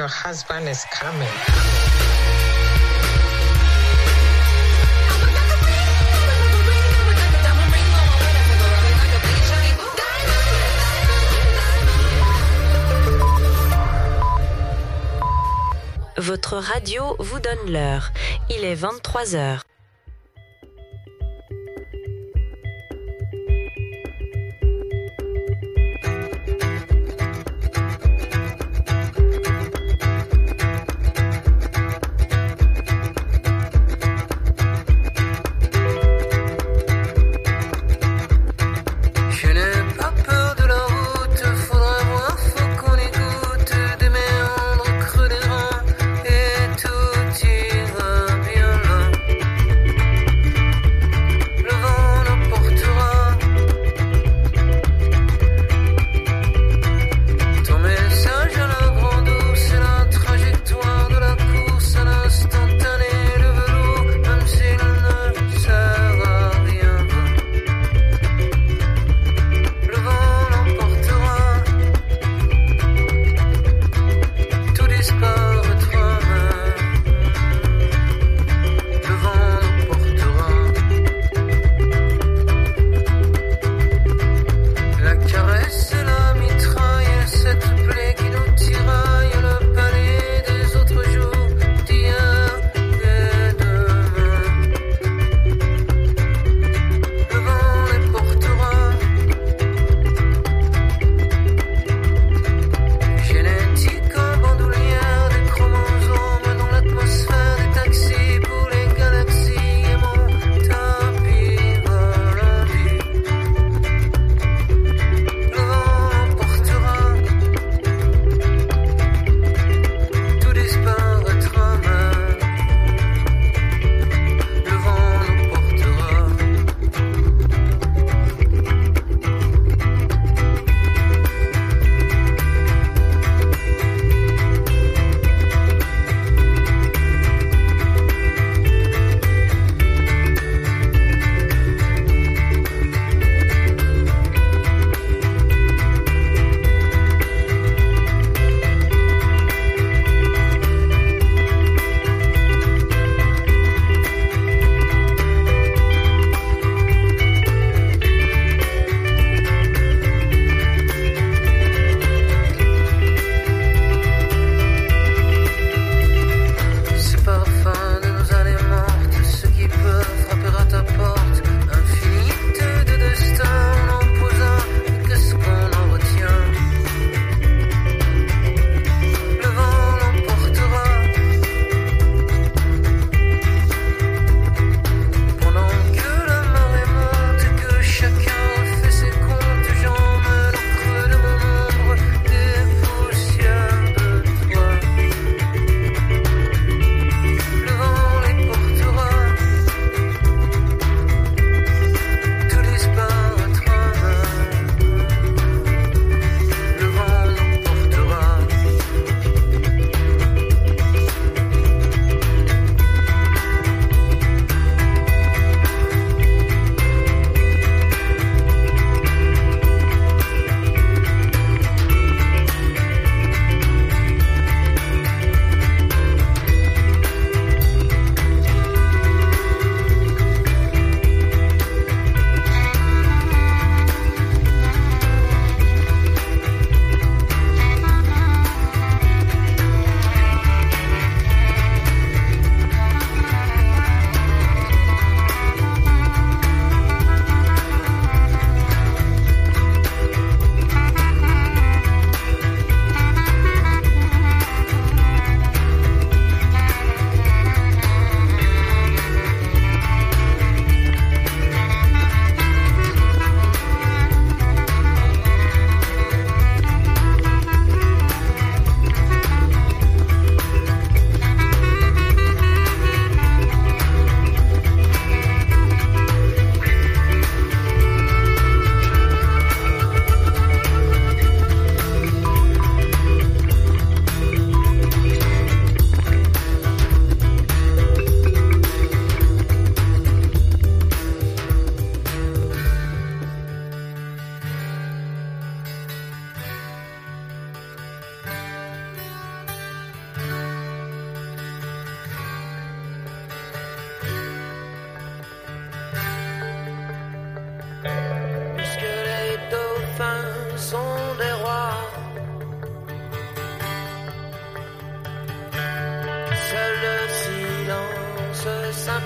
your husband is coming. Votre radio vous donne l'heure. Il est 23h.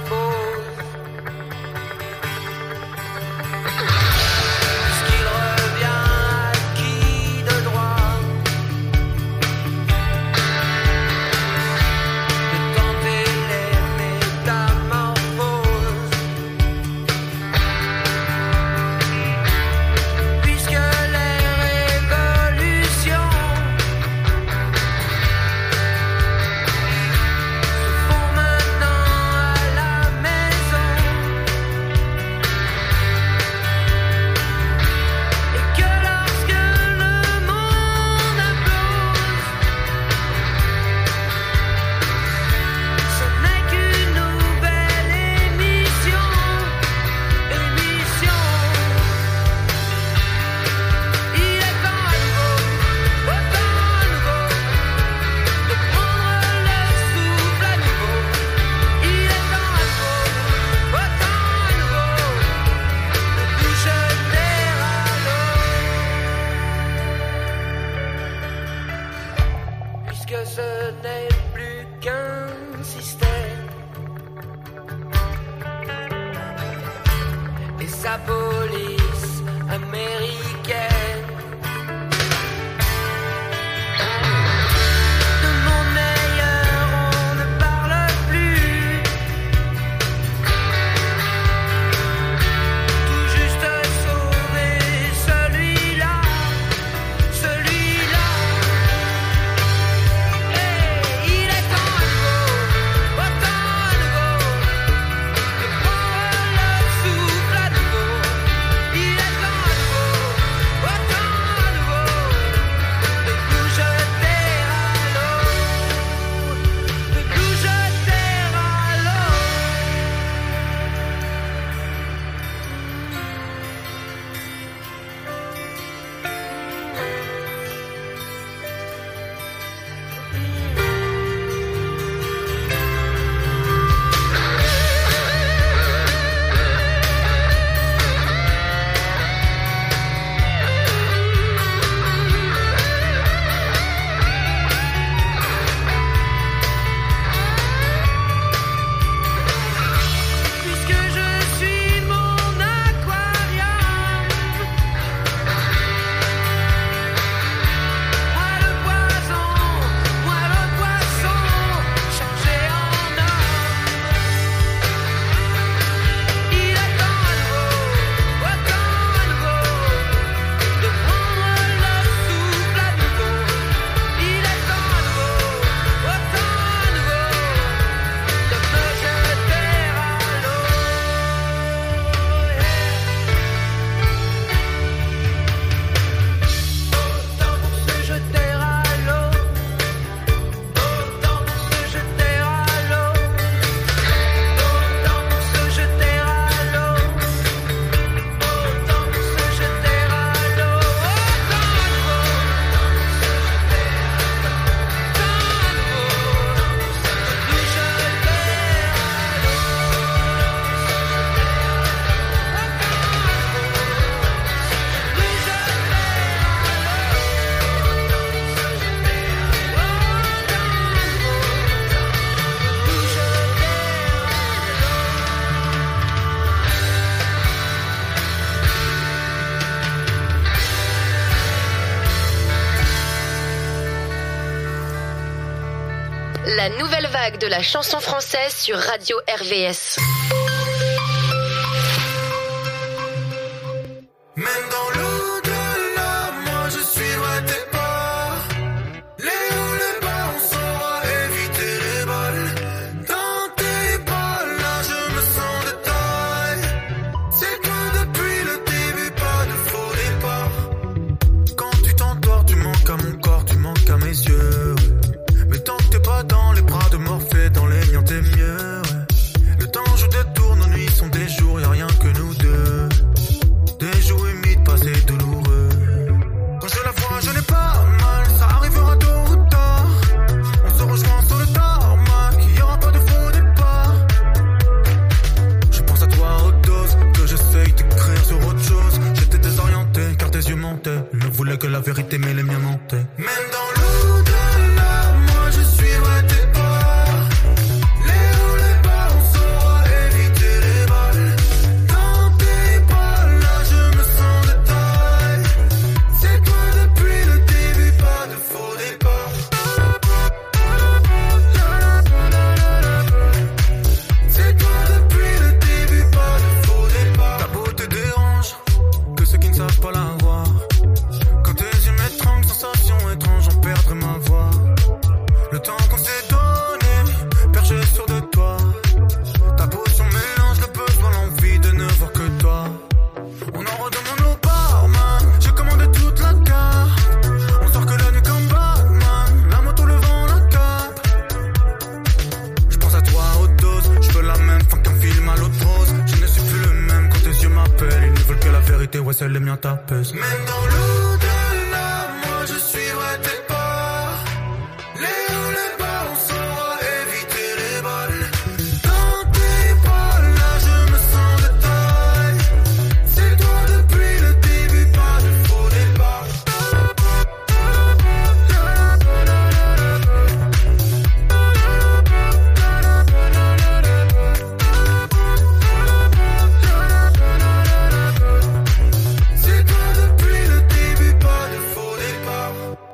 La nouvelle vague de la chanson française sur Radio RVS. Même dans l'au-delà, moi je suivrai tes pas. Les hauts, les bas, on saura éviter les balles. Dans tes balles, là je me sens de taille. C'est que depuis le début, pas de faux départ. Quand tu t'endors, tu manques à mon corps, tu manques à mes yeux. Mais tant que t'es pas dans les bras de Morphée, dans les miens t'es mieux. Le temps joue des tours, nos nuits sont des jours, y'a rien que nous deux. Des jours humides, passés douloureux. Quand je la vois, je n'ai pas mal, ça arrivera tôt ou tard. On se rejoint sur le tarmac, il y aura pas de faux départ. Je pense à toi aux doses, que j'essaye d'écrire sur autre chose. J'étais désorienté, car tes yeux mentaient. Ils ne voulaient que la vérité, mais les miens mentaient. Même dans l'au-delà, moi je suivrai tes pas. Les hauts, les bas, on saura pèse. Même dans l'au-delà, moi je suivrai tes pas. Les hauts, les bas, on saura éviter les balles. Quand t'es pas là, je me sens de taille. C'est toi depuis le début, pas de faux départ. C'est toi depuis le début, pas de faux départ.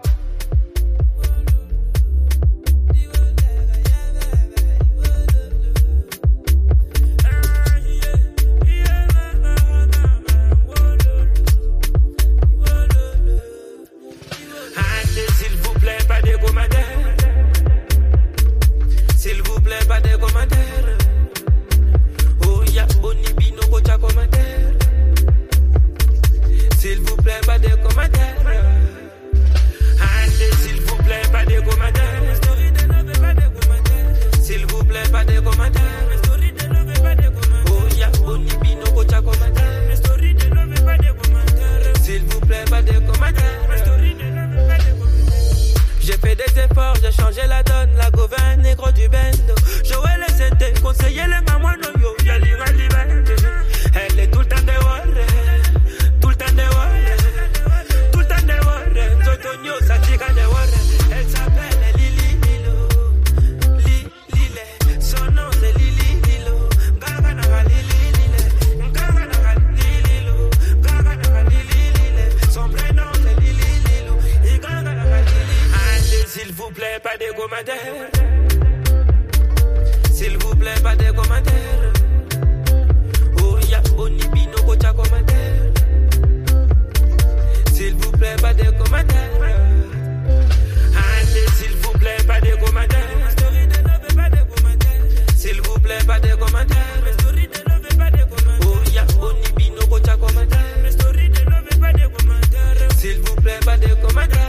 S'il vous plaît, pas de commentaires. S'il vous plaît, pas de commentaires. Oh, ya Bonibi, no cocha commentaire. S'il vous plaît, pas de commentaires. S'il vous plaît, pas de commentaires. S'il vous plaît, pas de commentaires. Oh, ya Bonibi, no cocha commentaire. S'il vous plaît, pas de commentaires. J'ai fait des efforts, j'ai changé la donne, la gouverne, négro du bendo. Joël les c'était, conseiller les mamans, no yo, y'a l'ira libéré. Elle est tout le temps dehors, tout le temps dehors, tout le temps dehors. Totonio, sa chica dehors. Elle s'appelle Lili Lilo, Lili, son nom c'est Lili Lilo. Gaga naga Lili Lile, Gaga naga Lili Lilo, Gaga naga Lili Lile. Son prénom c'est Lili Lilo, et Gaga naga Lili. S'il vous plaît, pas de commentaires. S'il vous plaît, pas de commentaires. Oh, ya Bonibi, no cocha commentaire. S'il vous plaît, pas de commentaires. S'il vous plaît, pas de commentaires. S'il vous plaît, pas de commentaires. Oh, ya Bonibi, no cocha commentaire. S'il vous plaît, pas de commentaires.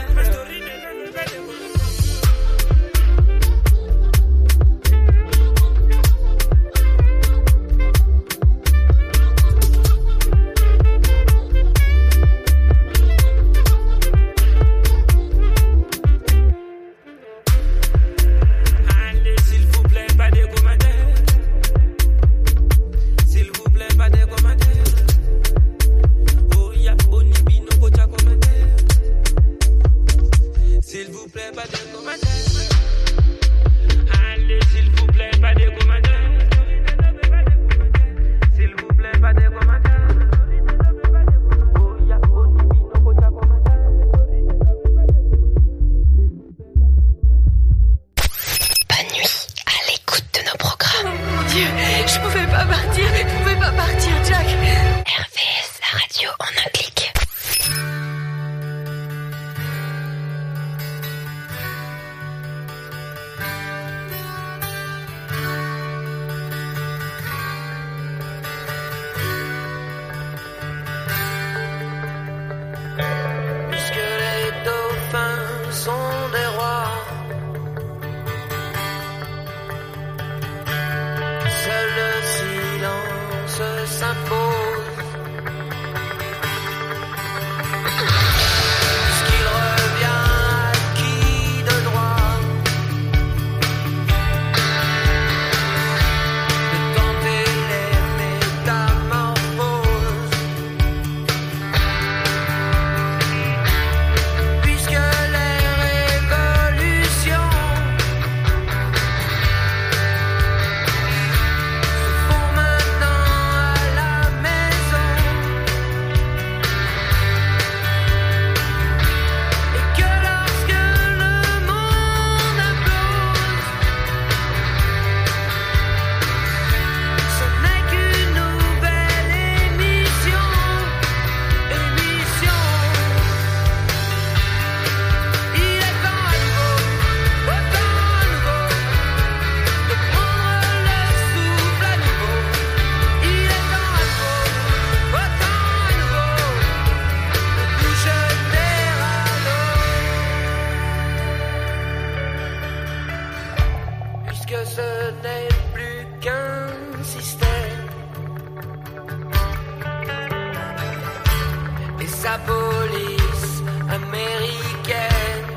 la police américaine.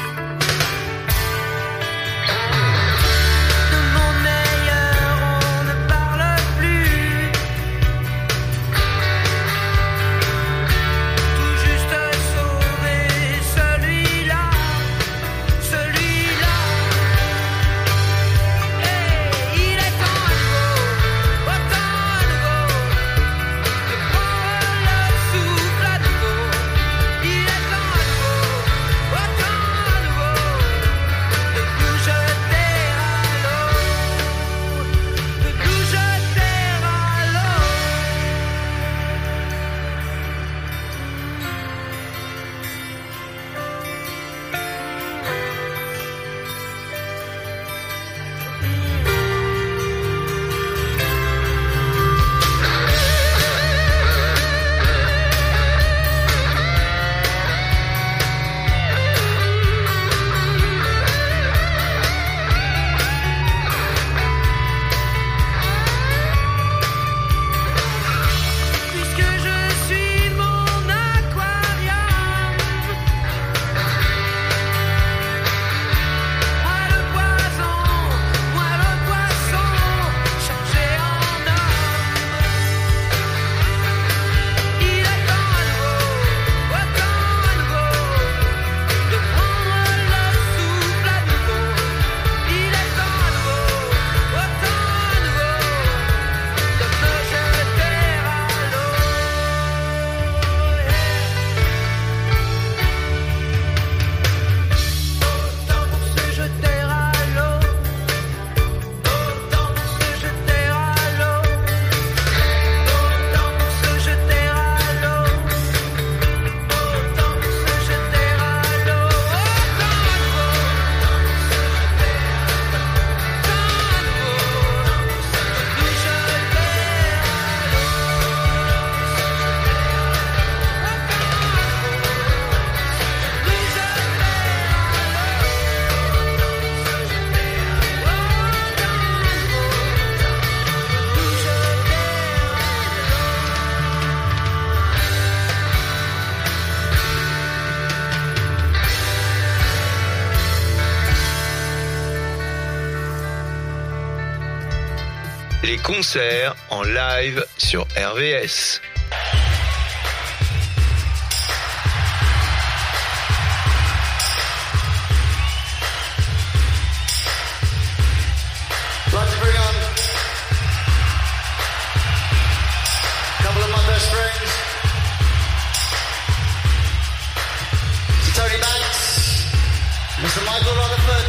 De monde meilleur, on ne parle plus. Tout juste sauver celui-là, celui-là. Et il est temps à nouveau, autant à nouveau, de prendre le souffle à nouveau. Il est temps à nouveau, autant à nouveau, de nous jeter à l'eau, de nous jeter à l'eau. Puisque je suis mon aquarium, moi le poisson, changé en homme. Il est temps à nouveau, autant à nouveau, de prendre le souffle à nouveau. Il est temps à nouveau, autant à nouveau, de me jeter à l'eau. Autant pour se jeter à l'eau, autant pour se jeter à l'eau, autant pour se jeter à l'eau, autant pour se jeter à l'eau, autant à nouveau, autant à nouveau, de nous jeter à Les concerts en live sur RVS. Like to bring on a couple of my best friends. Mr. Tony Banks, Mr. Michael Rutherford.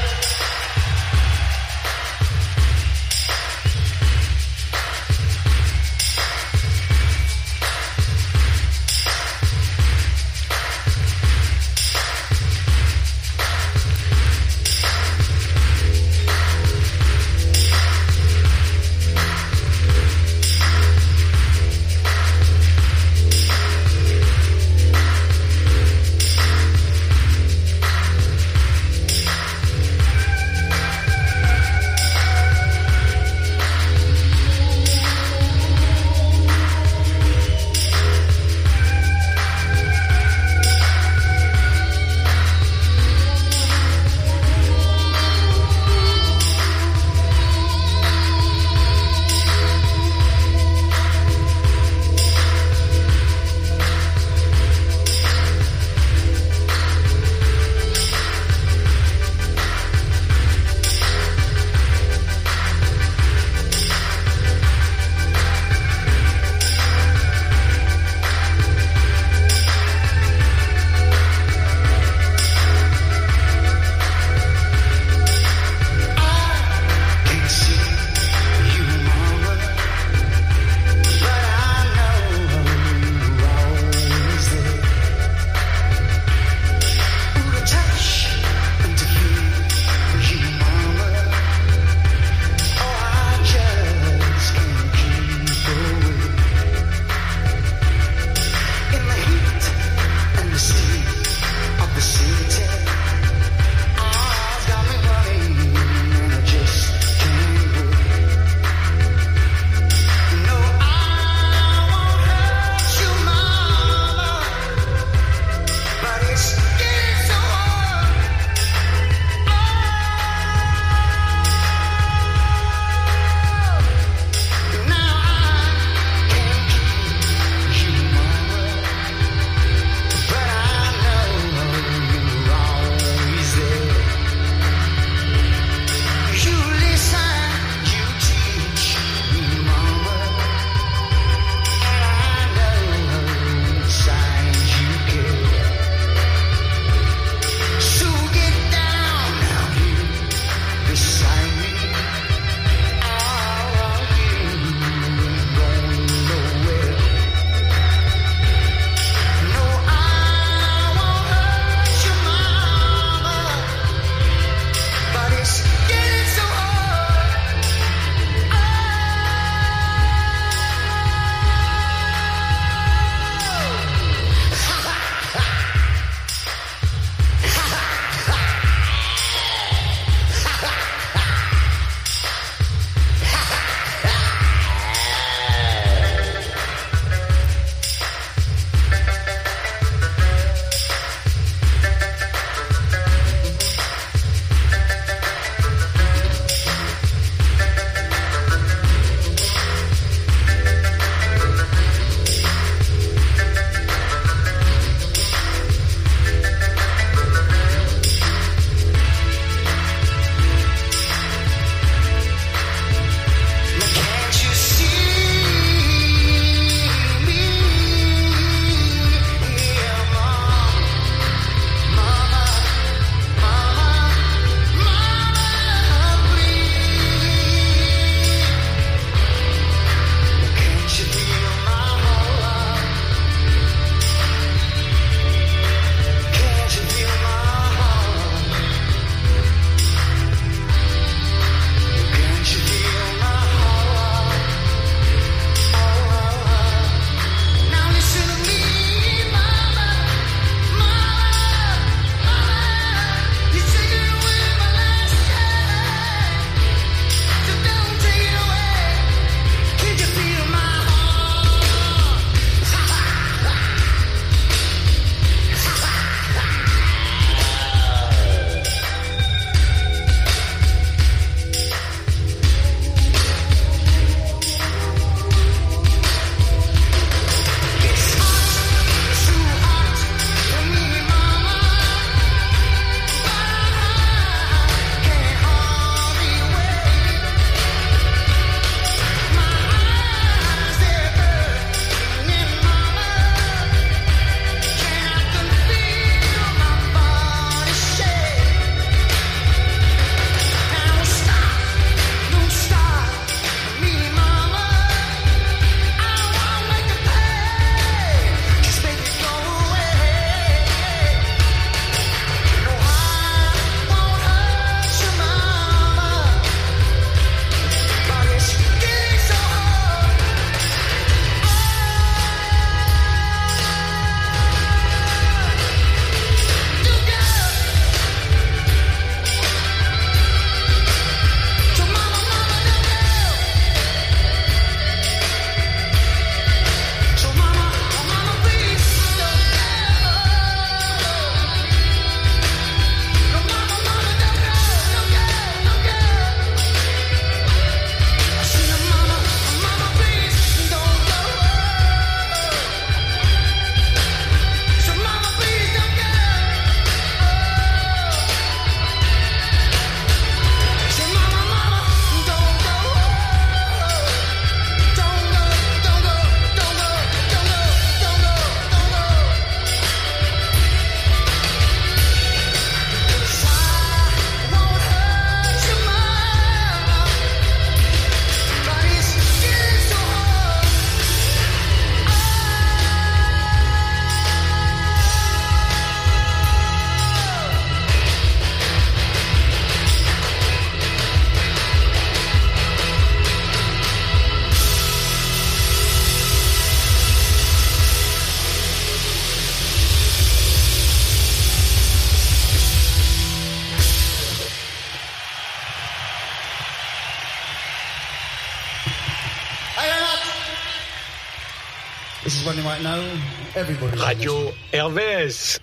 This is one you might know. Everybody. Radio RVS.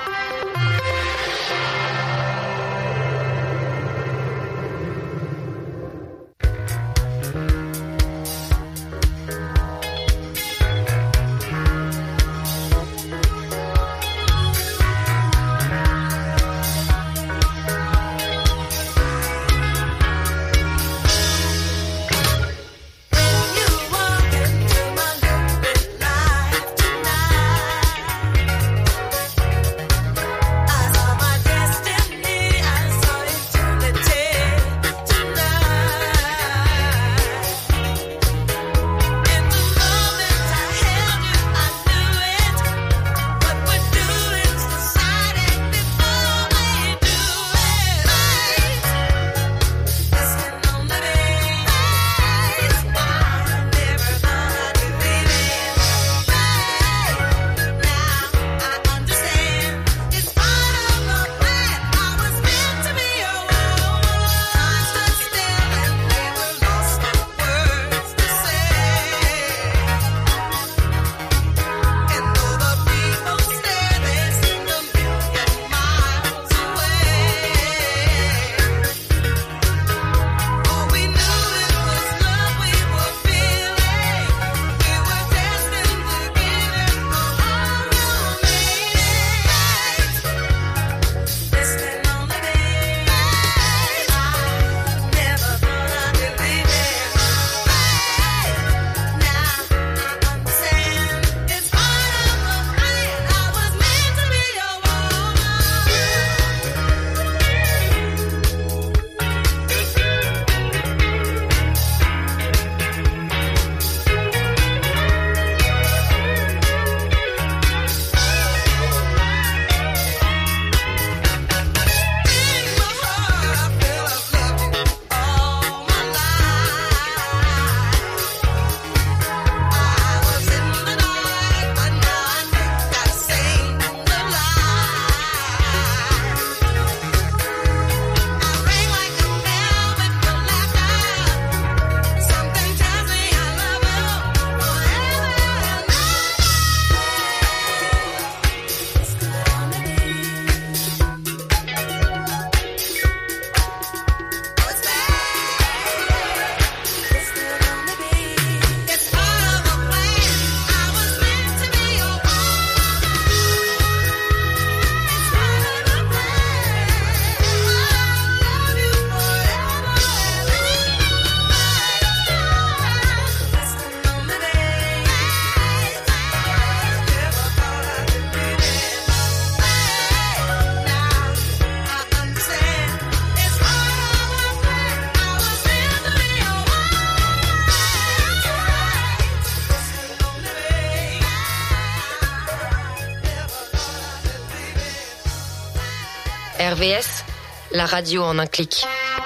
RVS, la radio en un clic.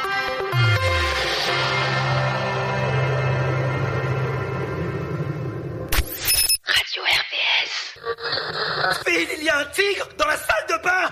Radio RVS. Phil, il y a un tigre dans la salle de bain.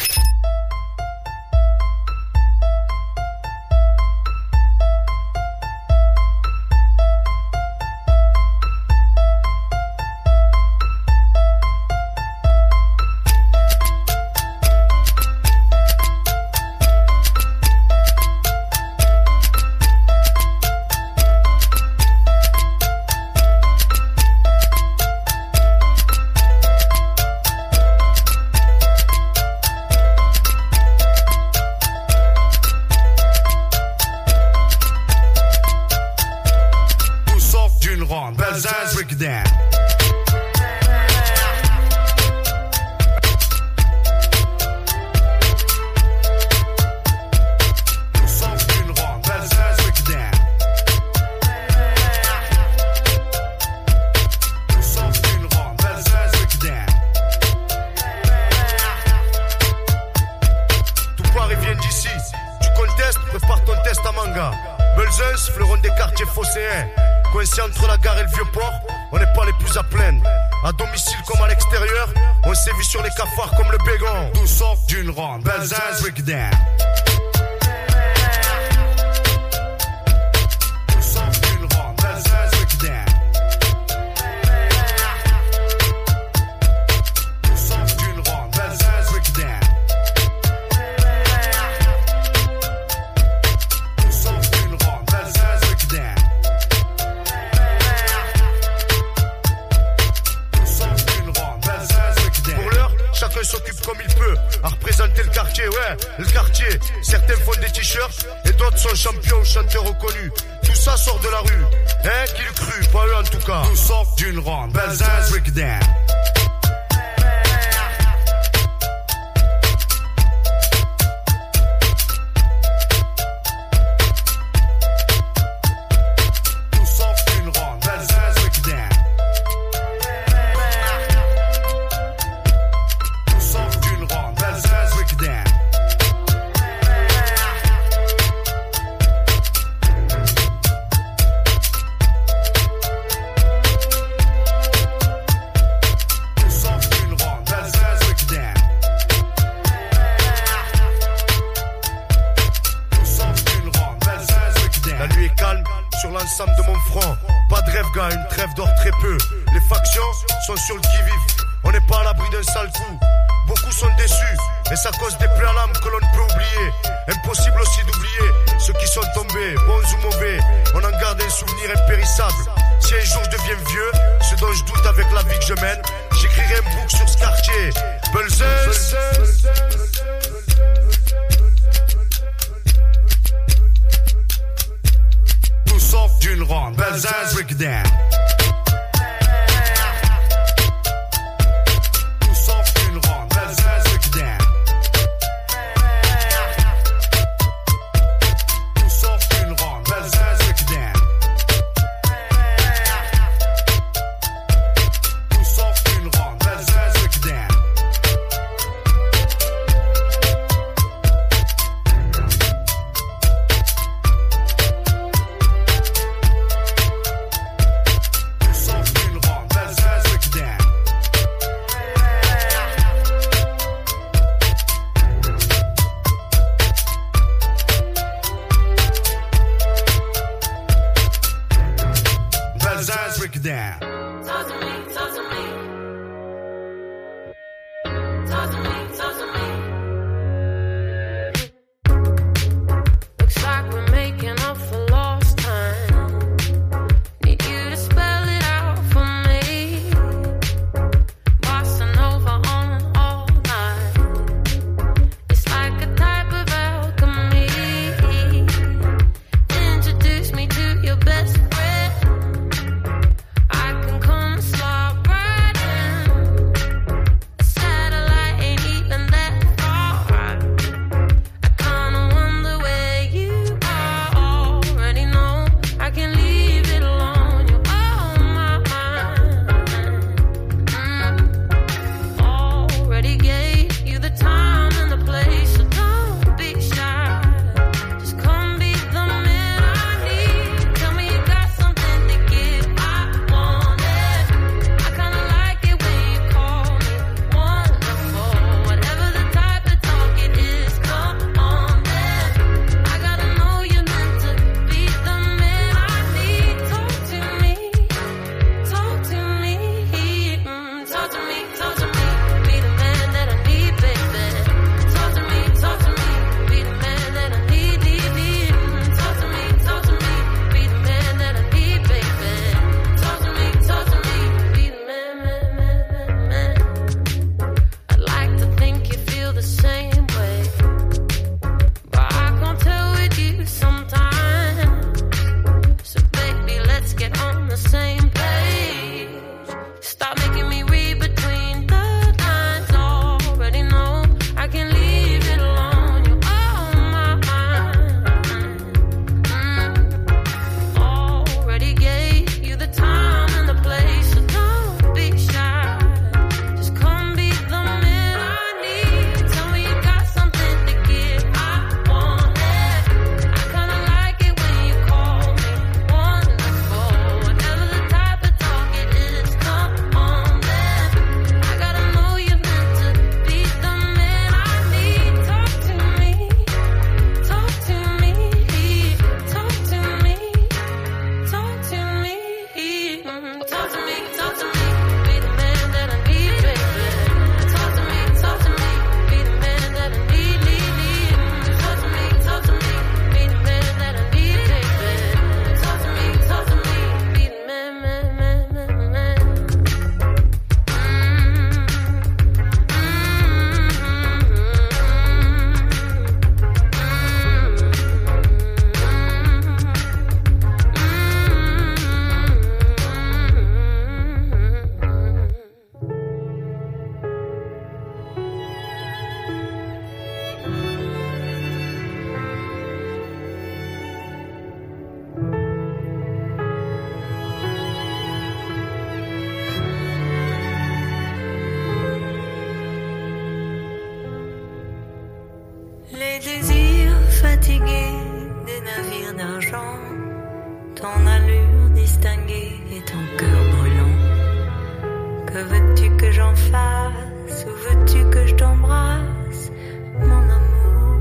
Entre la gare et le vieux port, on n'est pas les plus à plaindre. À domicile comme à l'extérieur, on sévit sur les cafards comme le bégon. Tout sort d'une ronde, Belzins, Breakdown. Tout sort d'une ronde, Belzins, Breakdown. à représenter le quartier, ouais, le quartier. Certains font des t-shirts et d'autres sont champions ou chanteurs reconnus. Tout ça sort de la rue, hein, qui le cru, pas eux en tout cas. Tout sort d'une ronde, Belzins Breakdown. De mon front, pas de rêve gars, une trêve d'or très peu. Les factions sont sur le qui-vive, on n'est pas à l'abri d'un sale coup. Beaucoup sont déçus, et ça cause des plaies à l'âme que l'on ne peut oublier. Impossible aussi d'oublier ceux qui sont tombés, bons ou mauvais. On en garde un souvenir impérissable. Si un jour je deviens vieux, ce dont je doute avec la vie que je mène, j'écrirai un bouc sur ce quartier. Belzins. D'une ronde, Belzins Breakdown. Tout sort d'une ronde, Belzins Breakdown. Tout sort d'une ronde, Belzins Breakdown. Tout sort d'une ronde, Belzins Breakdown. Les désirs fatigués des navires d'argent, ton allure distinguée et ton cœur brûlant. Que veux-tu que j'en fasse, ou veux-tu que je t'embrasse, mon amour?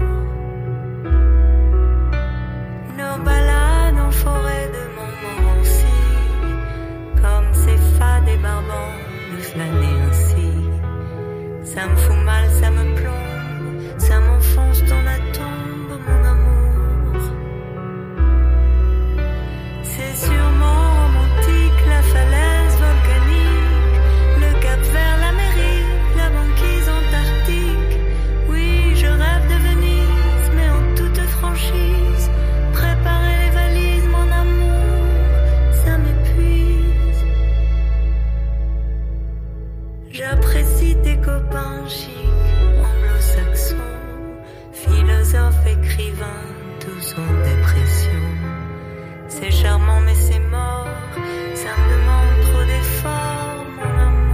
Nos balades en forêt de Montmorency, comme ces fades et barbants de flâner ainsi. Ça me fout mal, ça me plombe, ça m'enfonce dans la tombe, mon amour. C'est sûrement romantique, la falaise volcanique, le cap vers l'Amérique, la banquise antarctique. Oui, je rêve de Venise, mais en toute franchise, préparer les valises, mon amour, ça m'épuise. J'apprécie tes copains chics, anglo-saxons, philosophes, écrivains, tous en dépression. C'est charmant mais c'est mort, ça me demande trop d'efforts, mon amour.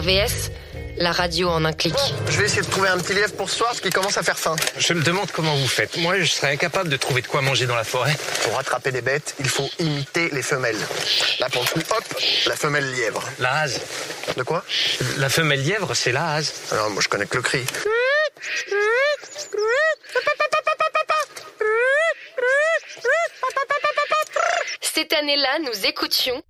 RVS, la radio en un clic. Je vais essayer de trouver un petit lièvre pour ce soir parce qu'il commence à faire faim. Je me demande comment vous faites. Moi, je serais incapable de trouver de quoi manger dans la forêt. Pour attraper des bêtes, il faut imiter les femelles. Là, pour le coup, hop, la femelle lièvre. La hase. De quoi? La femelle lièvre, c'est la hase. Alors, moi, je connais que le cri. Cette année-là, nous écoutions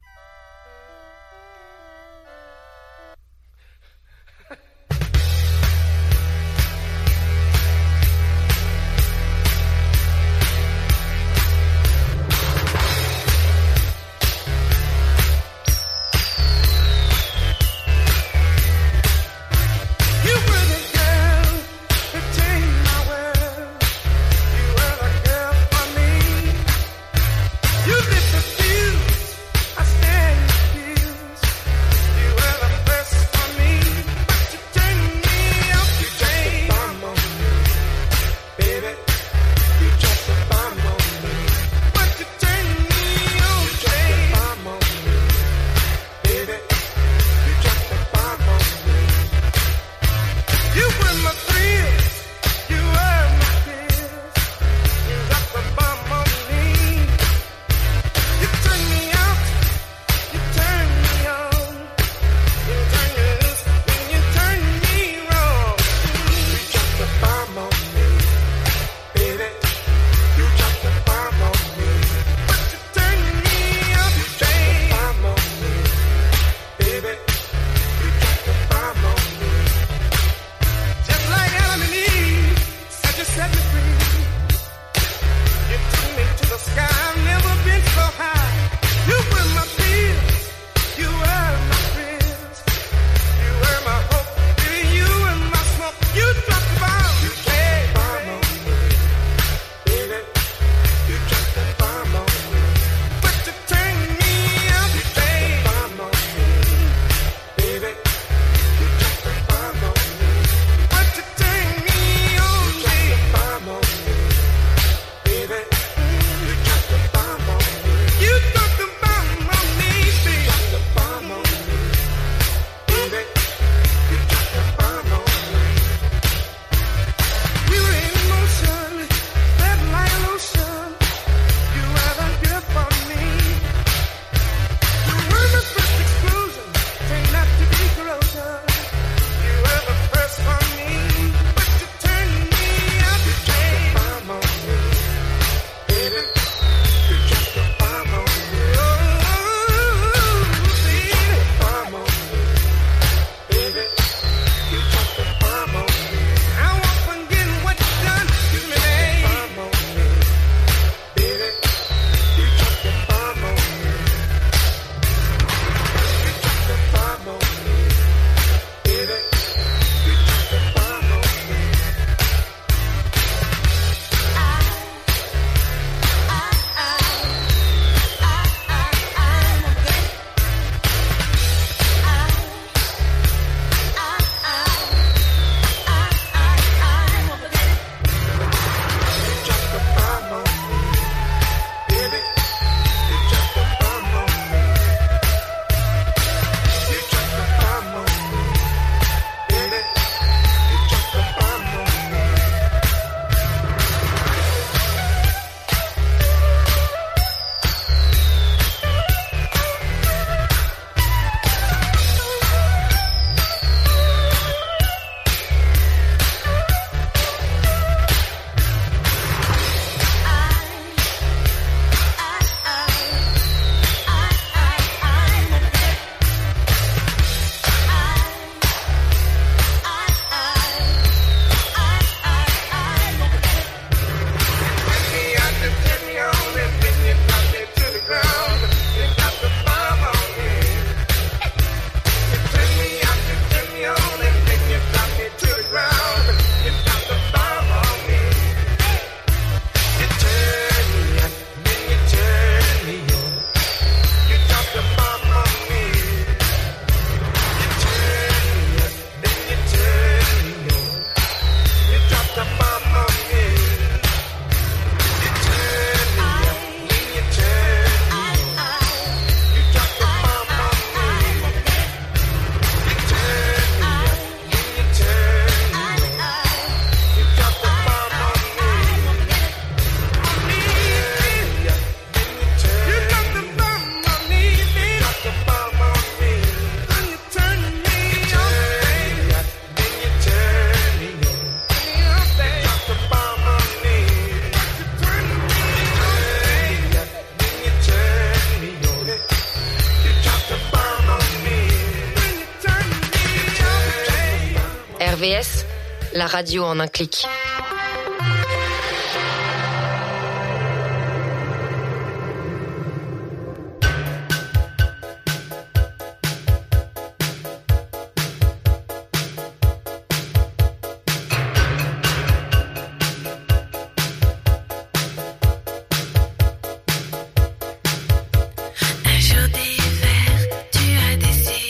RVS, la radio en un clic.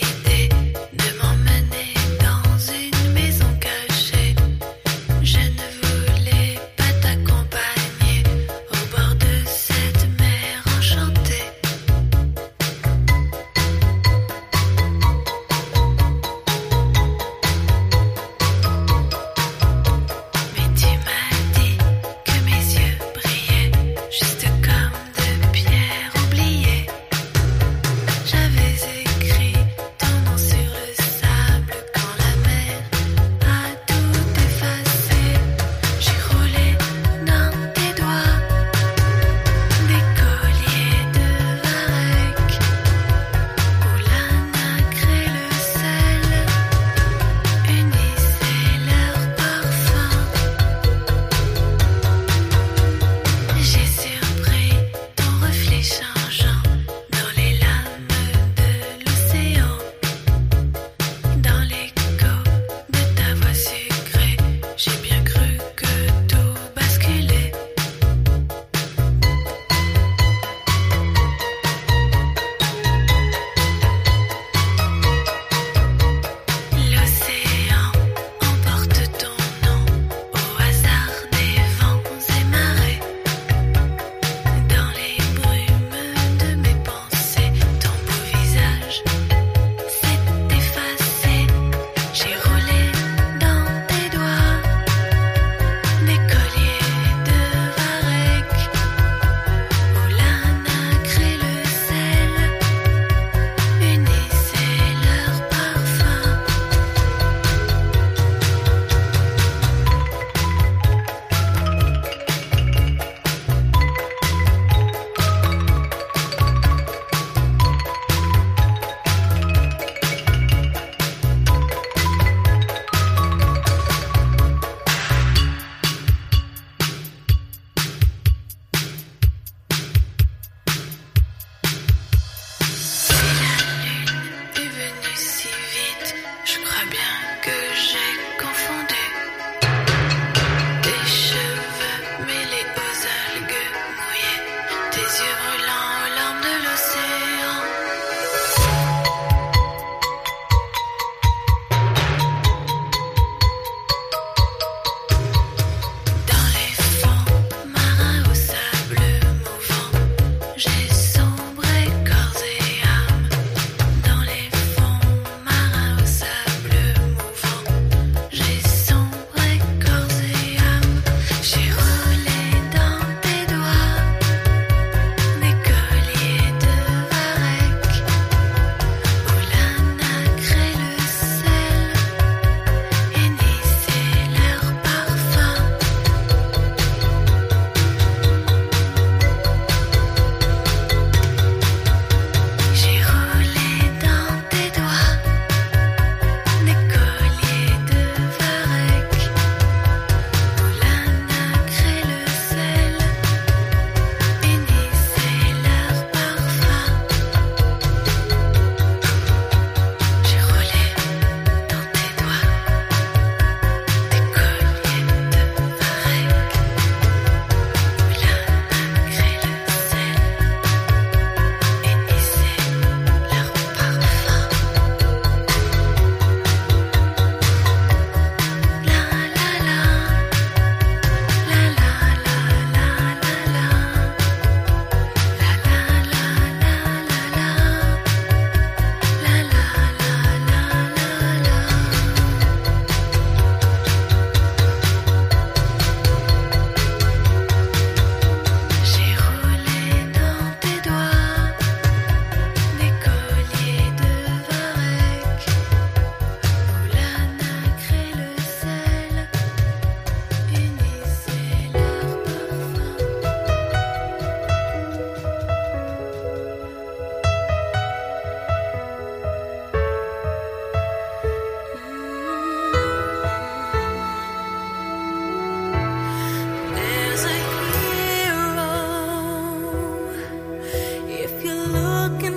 Je ne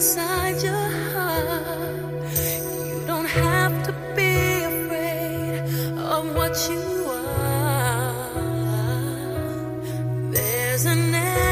inside your heart. You don't have to be afraid of what you are. There's an